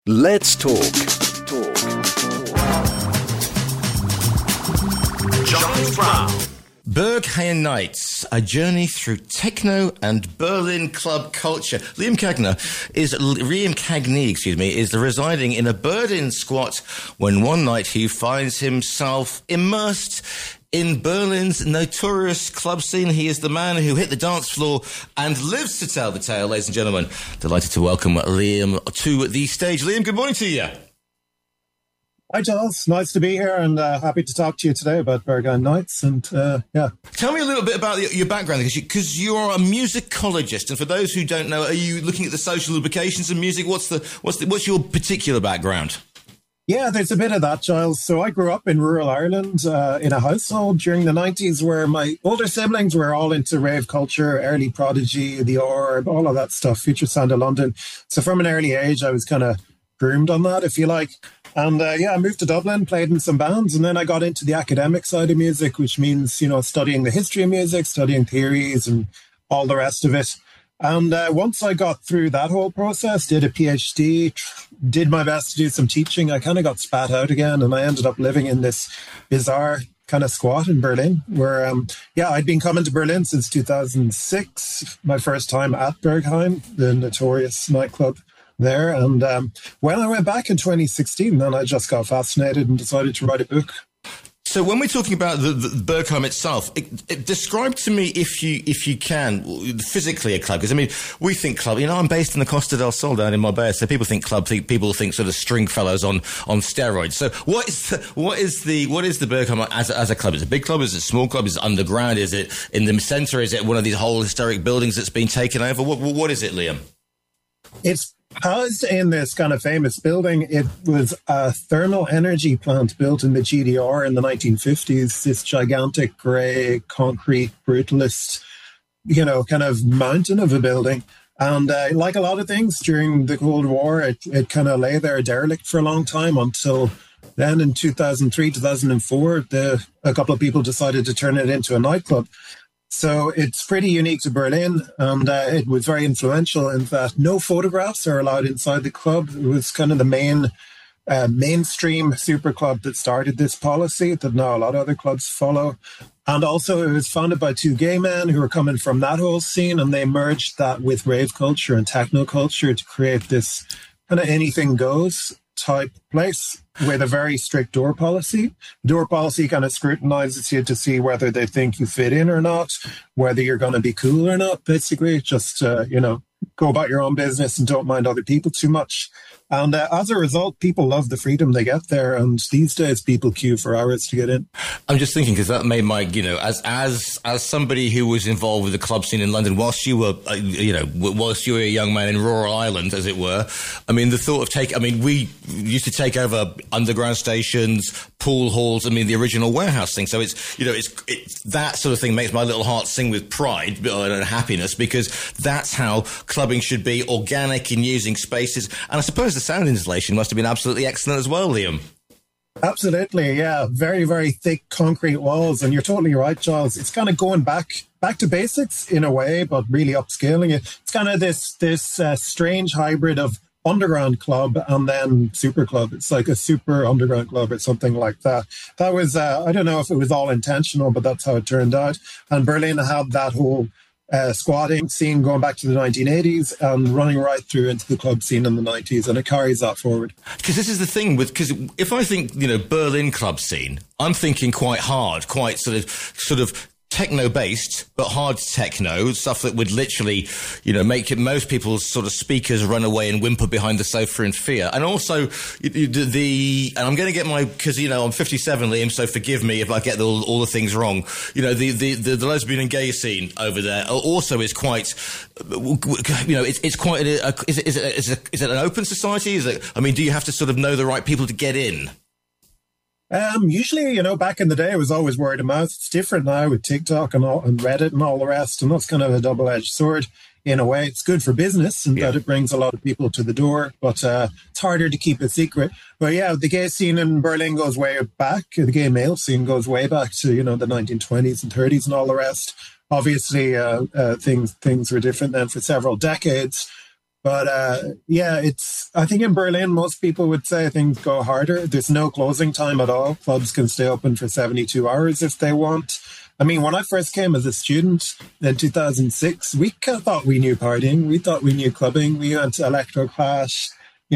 Let's talk. Giles Brown. Berghain Nights, a journey through techno and Berlin club culture. Liam Cagney, is residing in a Berlin squat when one night he finds himself immersed in Berlin's notorious club scene. He is the man who hit the dance floor and lives to tell the tale, ladies and gentlemen. Delighted to welcome Liam to the stage. Liam, good morning to you. Hi, Giles. Nice to be here and happy to talk to you today about Berghain Nights. And Tell me a little bit about your background, because you are a musicologist. And for those who don't know, are you looking at the social implications of music? What's your particular background? Yeah, there's a bit of that, Giles. So I grew up in rural Ireland in a household during the 90s where my older siblings were all into rave culture, early Prodigy, The Orb, all of that stuff, Future Sound of London. So from an early age, I was kind of groomed on that, if you like. And I moved to Dublin, played in some bands, and then I got into the academic side of music, which means, studying the history of music, studying theories and all the rest of it. And once I got through that whole process, did a PhD, did my best to do some teaching, I kind of got spat out again, and I ended up living in this bizarre kind of squat in Berlin where, I'd been coming to Berlin since 2006, my first time at Berghain, the notorious nightclub there. And when I went back in 2016, then I just got fascinated and decided to write a book. So when we're talking about the Berghain itself, describe to me, if you can, physically a club. Because, we think club, I'm based in the Costa del Sol down in Marbella, so people think club, people think sort of string fellows on steroids. So what is the Berghain as a club? Is it a big club? Is it a small club? Is it underground? Is it in the centre? Is it one of these whole historic buildings that's been taken over? What is it, Liam? It's housed in this kind of famous building. It was a thermal energy plant built in the GDR in the 1950s, this gigantic grey concrete brutalist, kind of mountain of a building. And like a lot of things during the Cold War, it kind of lay there derelict for a long time until then in 2003, 2004, a couple of people decided to turn it into a nightclub. So it's pretty unique to Berlin, and it was very influential in that no photographs are allowed inside the club. It was kind of the mainstream super club that started this policy that now a lot of other clubs follow. And also it was founded by two gay men who were coming from that whole scene, and they merged that with rave culture and techno culture to create this kind of anything goes type place with a very strict door policy. Door policy kind of scrutinizes you to see whether they think you fit in or not, whether you're going to be cool or not, basically. Just, go about your own business and don't mind other people too much. And as a result, people love the freedom they get there. And these days, people queue for hours to get in. I'm just thinking, because that made my, as somebody who was involved with the club scene in London, whilst you were a young man in rural Ireland, as it were, the thought of we used to take over underground stations, pool halls, the original warehouse thing. So it's that sort of thing makes my little heart sing with pride and happiness, because that's how clubbing should be, organic in using spaces. And I suppose the sound insulation must have been absolutely excellent as well, Liam. Absolutely, yeah. Very, very thick concrete walls. And you're totally right, Giles. It's kind of going back to basics in a way, but really upscaling it. It's kind of this strange hybrid of underground club and then super club. It's like a super underground club or something like that. That was, I don't know if it was all intentional, but that's how it turned out. And Berlin had that whole squatting scene going back to the 1980s and running right through into the club scene in the 90s, and it carries that forward. Because this is the thing because if I think, Berlin club scene, I'm thinking quite hard, quite sort of techno-based, but hard techno, stuff that would literally, make most people's sort of speakers run away and whimper behind the sofa in fear. And also, and I'm going to get because, I'm 57, Liam, so forgive me if I get all the things wrong. The lesbian and gay scene over there also is quite, it's quite, is it an open society? Do you have to sort of know the right people to get in? Usually, back in the day, it was always word of mouth. It's different now with TikTok and Reddit and all the rest. And that's kind of a double-edged sword in a way. It's good for business and that it brings a lot of people to the door, but it's harder to keep it secret. But yeah, the gay scene in Berlin goes way back. The gay male scene goes way back to, the 1920s and 30s and all the rest. Obviously, things were different then for several decades. But yeah, I think in Berlin, most people would say things go harder. There's no closing time at all. Clubs can stay open for 72 hours if they want. I mean, when I first came as a student in 2006, we thought we knew partying. We thought we knew clubbing. We went to electro clash,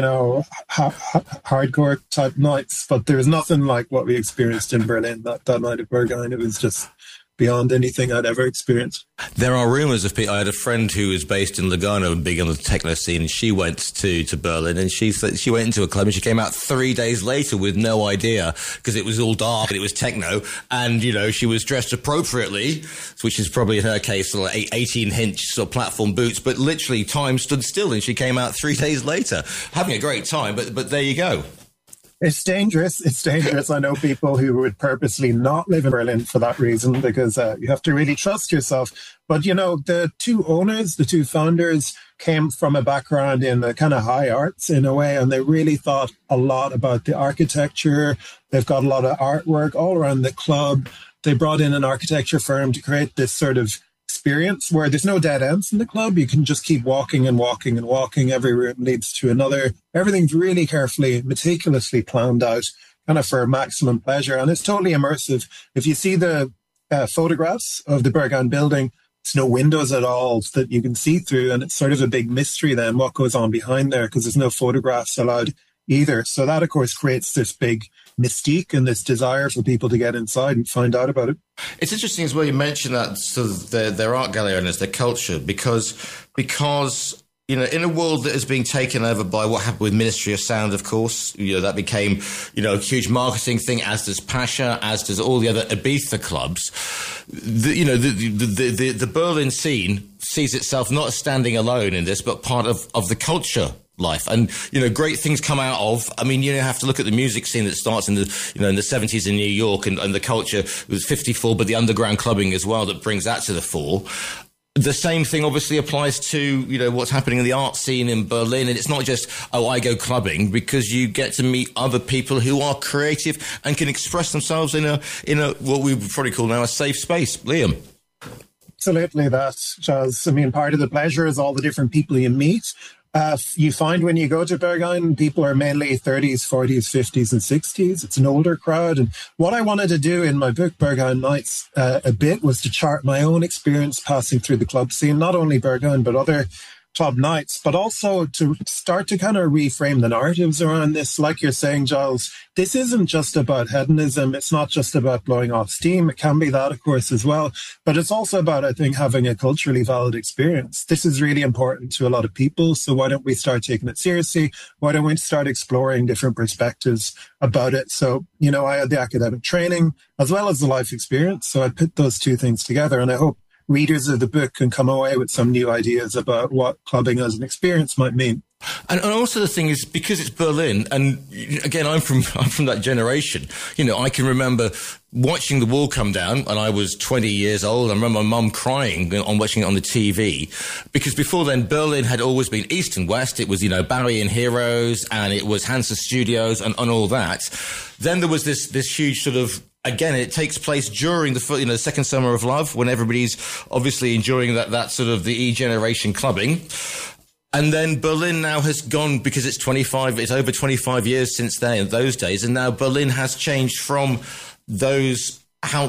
hardcore type nights. But there was nothing like what we experienced in Berlin that night at Berghain. It was just beyond anything I'd ever experienced. There are rumours of people. I had a friend who was based in Lugano and big on the techno scene, and she went to Berlin, and she went into a club and she came out 3 days later with no idea because it was all dark and it was techno, and she was dressed appropriately, which is probably in her case like 18-inch sort of platform boots, but literally time stood still and she came out 3 days later having a great time. But there you go. It's dangerous. It's dangerous. I know people who would purposely not live in Berlin for that reason, because you have to really trust yourself. But, the two owners, the two founders, came from a background in the kind of high arts in a way, and they really thought a lot about the architecture. They've got a lot of artwork all around the club. They brought in an architecture firm to create this sort of experience where there's no dead ends in the club. You can just keep walking and walking and walking. Every room leads to another. Everything's really carefully, meticulously planned out, kind of for maximum pleasure. And it's totally immersive. If you see the photographs of the Berghain building, there's no windows at all that you can see through. And it's sort of a big mystery then what goes on behind there, because there's no photographs allowed either. So that, of course, creates this big mystique and this desire for people to get inside and find out about it. It's interesting as well you mentioned that sort of their art gallery owners, their culture, because in a world that is being taken over by what happened with Ministry of Sound, of course, that became a huge marketing thing, as does Pasha, as does all the other Ibiza clubs. The Berlin scene sees itself not as standing alone in this, but part of the culture life. And, great things come out of, you have to look at the music scene that starts in the 70s in New York, and the culture was 54, but the underground clubbing as well that brings that to the fore. The same thing obviously applies to, what's happening in the art scene in Berlin. And it's not just, I go clubbing, because you get to meet other people who are creative and can express themselves in a what we would probably call now a safe space. Liam. Absolutely that, Chaz. Part of the pleasure is all the different people you meet. You find when you go to Berghain, people are mainly 30s, 40s, 50s, and 60s. It's an older crowd. And what I wanted to do in my book, Berghain Nights, a bit was to chart my own experience passing through the club scene, not only Berghain, but other club nights, but also to start to kind of reframe the narratives around this. Like you're saying, Giles, this isn't just about hedonism. It's not just about blowing off steam. It can be that, of course, as well. But it's also about, I think, having a culturally valid experience. This is really important to a lot of people. So why don't we start taking it seriously? Why don't we start exploring different perspectives about it? So, I had the academic training as well as the life experience. So I put those two things together, and I hope readers of the book can come away with some new ideas about what clubbing as an experience might mean. And also the thing is, because it's Berlin, and again, I'm from that generation, I can remember watching the wall come down, and I was 20 years old. I remember my mum crying on watching it on the TV, because before then, Berlin had always been East and West. It was, Bowie and Heroes, and it was Hansa Studios and all that. Then there was this huge sort of, again, it takes place during the second summer of love, when everybody's obviously enjoying that sort of the E-generation clubbing. And then Berlin now has gone, because it's over 25 years since those days, and now Berlin has changed from those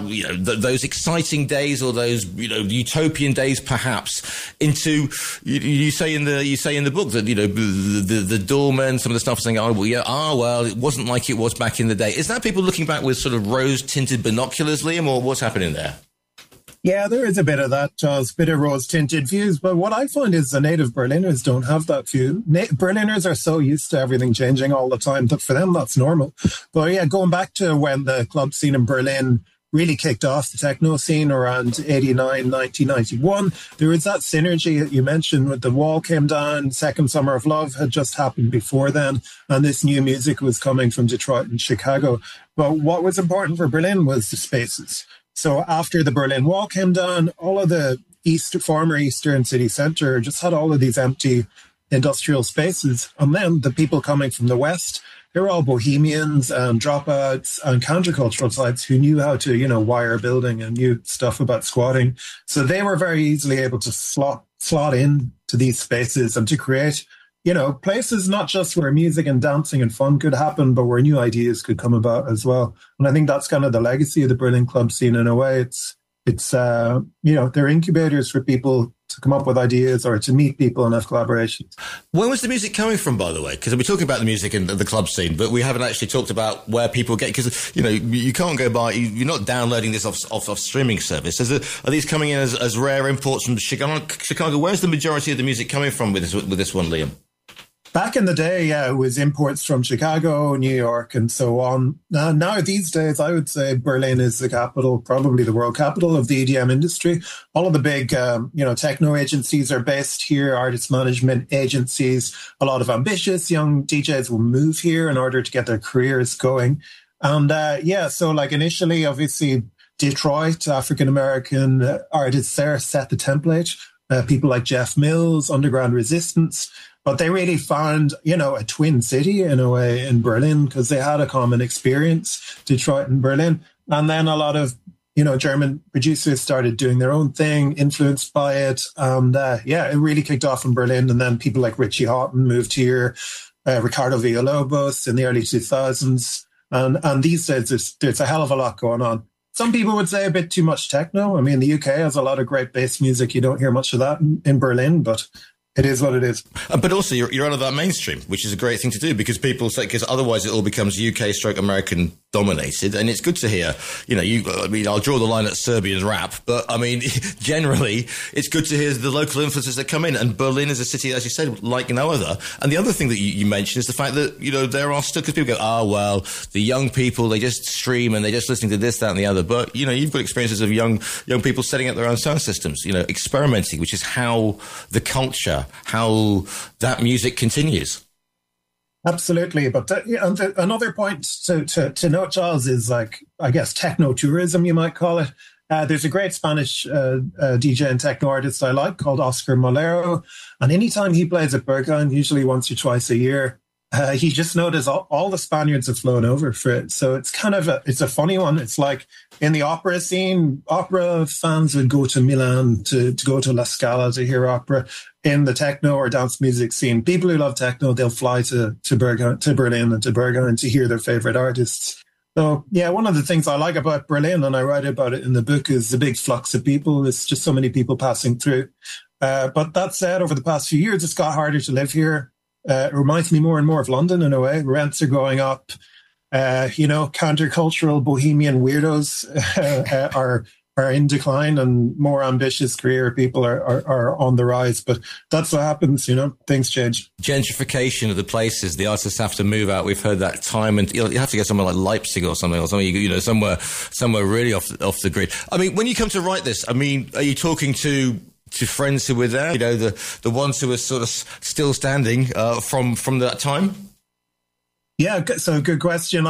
those exciting days, or those utopian days perhaps, into you say in the book that the doormen, some of the stuff saying, well, it wasn't like it was back in the day. Is that people looking back with sort of rose-tinted binoculars, Liam, or what's happening there? Yeah, there is a bit of that, Charles, bit of rose-tinted views. But what I find is the native Berliners don't have that view. Berliners are so used to everything changing all the time that for them, that's normal. But yeah, going back to when the club scene in Berlin really kicked off, the techno scene around 89, 1991, there was that synergy that you mentioned with the wall came down, Second Summer of Love had just happened before then, and this new music was coming from Detroit and Chicago. But what was important for Berlin was the spaces. So after the Berlin Wall came down, all of the former Eastern city centre just had all of these empty industrial spaces. And then the people coming from the West, they were all bohemians and dropouts and countercultural types who knew how to, wire a building and knew stuff about squatting. So they were very easily able to slot slot in to these spaces and to create, places not just where music and dancing and fun could happen, but where new ideas could come about as well. And I think that's kind of the legacy of the Berlin club scene in a way. It's they're incubators for people to come up with ideas or to meet people and have collaborations. Where was the music coming from, by the way? Because we're talking about the music and the club scene, but we haven't actually talked about where people get, because, you can't go by, you're not downloading this off streaming service. Are these coming in as rare imports from Chicago? Where's the majority of the music coming from with this one, Liam? Back in the day, it was imports from Chicago, New York, and so on. Now, these days, I would say Berlin is the capital, probably the world capital of the EDM industry. All of the big, techno agencies are based here, artist management agencies. A lot of ambitious young DJs will move here in order to get their careers going. And so like initially, obviously, Detroit, African-American artists there set the template. People like Jeff Mills, Underground Resistance. But they really found, a twin city in a way in Berlin because they had a common experience, Detroit and Berlin. And then a lot of, German producers started doing their own thing, influenced by it. And it really kicked off in Berlin. And then people like Richie Houghton moved here, Ricardo Villalobos in the early 2000s. And these days, there's a hell of a lot going on. Some people would say a bit too much techno. I mean, the UK has a lot of great bass music. You don't hear much of that in Berlin, but it is what it is. But also, you're out of that mainstream, which is a great thing to do because people say, because otherwise it all becomes UK/American dominated. And it's good to hear, I'll draw the line at Serbian rap, but I mean, generally, it's good to hear the local influences that come in. And Berlin is a city, as you said, like no other. And the other thing that you mentioned is the fact that, there are still, because people go, the young people, they just stream and they're just listening to this, that, and the other. But, you've got experiences of young people setting up their own sound systems, experimenting, which is how the culture, how that music continues. Absolutely. But another point to note, Charles, is like, I guess, techno tourism, you might call it. There's a great Spanish DJ and techno artist I like called Oscar Molero. And anytime he plays at Berghain, usually once or twice a year, he just noticed all the Spaniards have flown over for it. So it's kind of it's a funny one. It's like in the opera scene, opera fans would go to Milan to go to La Scala to hear opera. In the techno or dance music scene, people who love techno, they'll fly to Berlin and to Berghain to hear their favorite artists. So, one of the things I like about Berlin, and I write about it in the book, is the big flux of people. It's just so many people passing through. But that said, over the past few years, it's got harder to live here. It reminds me more and more of London in a way. Rents are going up. Countercultural bohemian weirdos are in decline, and more ambitious career people are on the rise. But that's what happens, things change. Gentrification of the places, the artists have to move out. We've heard that time, and you have to go somewhere like Leipzig or something, somewhere really off the grid. I mean, when you come to write this, I mean, are you talking to friends who were there, the ones who are sort of still standing from that time? Yeah, so good question.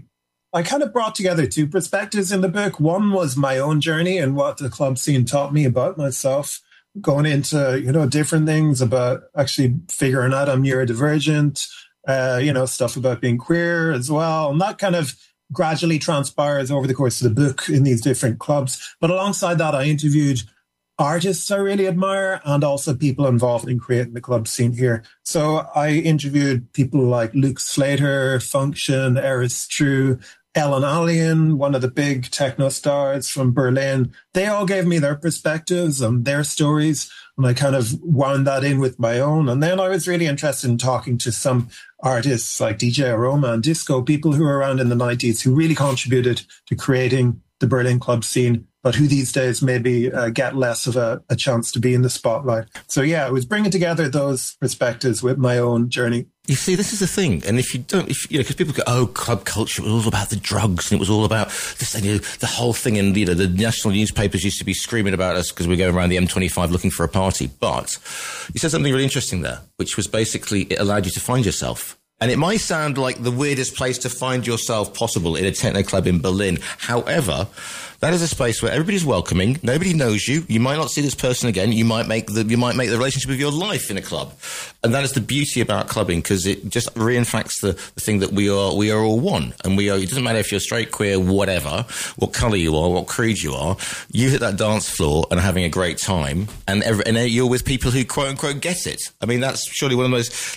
I kind of brought together two perspectives in the book. One was my own journey and what the club scene taught me about myself, going into, different things about actually figuring out I'm neurodivergent, stuff about being queer as well. And that kind of gradually transpires over the course of the book in these different clubs. But alongside that, I interviewed artists I really admire and also people involved in creating the club scene here. So I interviewed people like Luke Slater, Function, Eris True, Ellen Allien, one of the big techno stars from Berlin. They all gave me their perspectives and their stories, and I kind of wound that in with my own. And then I was really interested in talking to some artists like DJ Aroma and Disco, people who were around in the 90s who really contributed to creating the Berlin club scene, but who these days maybe get less of a chance to be in the spotlight. So I was bringing together those perspectives with my own journey. You see, this is the thing. And if you don't, because people go, club culture was all about the drugs and it was all about this, the whole thing. And, the national newspapers used to be screaming about us because we're going around the M25 looking for a party. But you said something really interesting there, which was basically it allowed you to find yourself. And it might sound like the weirdest place to find yourself possible in a techno club in Berlin. However, that is a space where everybody's welcoming. Nobody knows you. You might not see this person again. You might make the relationship of your life in a club. And that is the beauty about clubbing, because it just reinforces the thing that we are all one. And it doesn't matter if you're straight, queer, whatever, what colour you are, what creed you are. You hit that dance floor and are having a great time. And you're with people who quote unquote get it. I mean, that's surely one of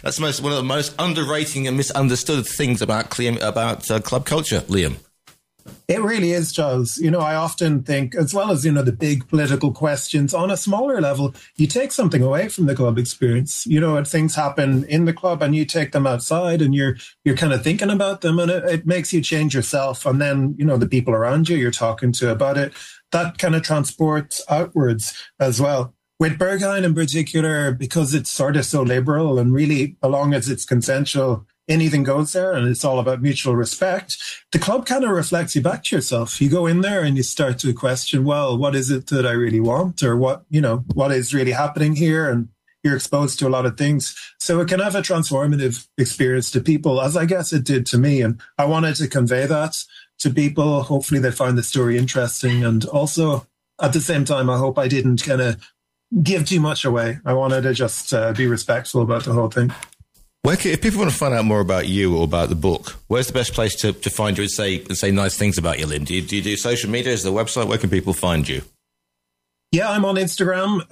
the most underrated and misunderstood things about club culture, Liam. It really is, Giles. You know, I often think, as well as, you know, the big political questions, on a smaller level, you take something away from the club experience. You know, things happen in the club and you take them outside and you're kind of thinking about them, and it makes you change yourself. And then, you know, the people around you you're talking to about it, that kind of transports outwards as well. With Berghain in particular, because it's sort of so liberal and really, as long as it's consensual, anything goes there, and it's all about mutual respect, the club kind of reflects you back to yourself. You go in there and you start to question, well, what is it that I really want, or what is really happening here? And you're exposed to a lot of things. So it can have a transformative experience to people, as I guess it did to me. And I wanted to convey that to people. Hopefully they find the story interesting. And also, at the same time, I hope I didn't kind of give too much away. I wanted to just be respectful about the whole thing. If people want to find out more about you or about the book, where's the best place to find you and say nice things about you, Liam? Do you do social media? Is there a website? Where can people find you? Yeah, I'm on Instagram.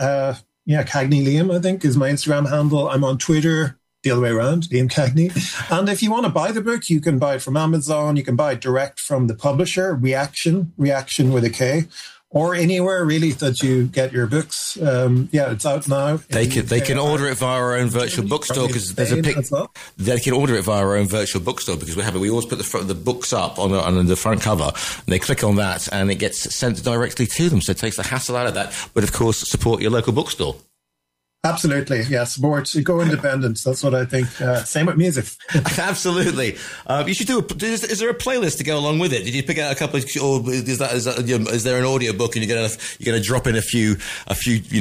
Cagney Liam, I think, is my Instagram handle. I'm on Twitter, the other way around, Liam Cagney. And if you want to buy the book, you can buy it from Amazon. You can buy it direct from the publisher, Reaction with a K. Or anywhere really that you get your books. It's out now. They can order it via our own virtual bookstore, because there's a pic. Well. They can order it via our own virtual bookstore, because we always put the books up on the front cover, and they click on that and it gets sent directly to them. So it takes the hassle out of that. But of course, support your local bookstore. Absolutely, yeah. Support, go independent. That's what I think. Same with music. Absolutely. You should do. Is there a playlist to go along with it? Did you pick out a couple of, or is there an audio book and you're gonna drop in a few of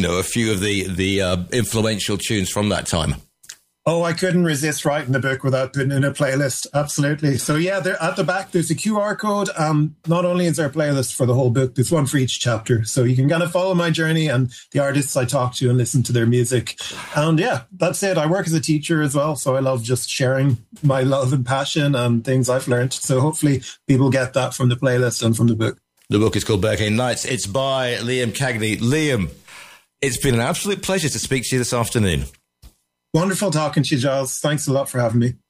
the influential tunes from that time? Oh, I couldn't resist writing the book without putting in a playlist. Absolutely. So yeah, there at the back, there's a QR code. Not only is there a playlist for the whole book, there's one for each chapter. So you can kind of follow my journey and the artists I talk to and listen to their music. And yeah, that's it. I work as a teacher as well. So I love just sharing my love and passion and things I've learned. So hopefully people get that from the playlist and from the book. The book is called Berghain Nights. It's by Liam Cagney. Liam, it's been an absolute pleasure to speak to you this afternoon. Wonderful talking to you, Giles. Thanks a lot for having me.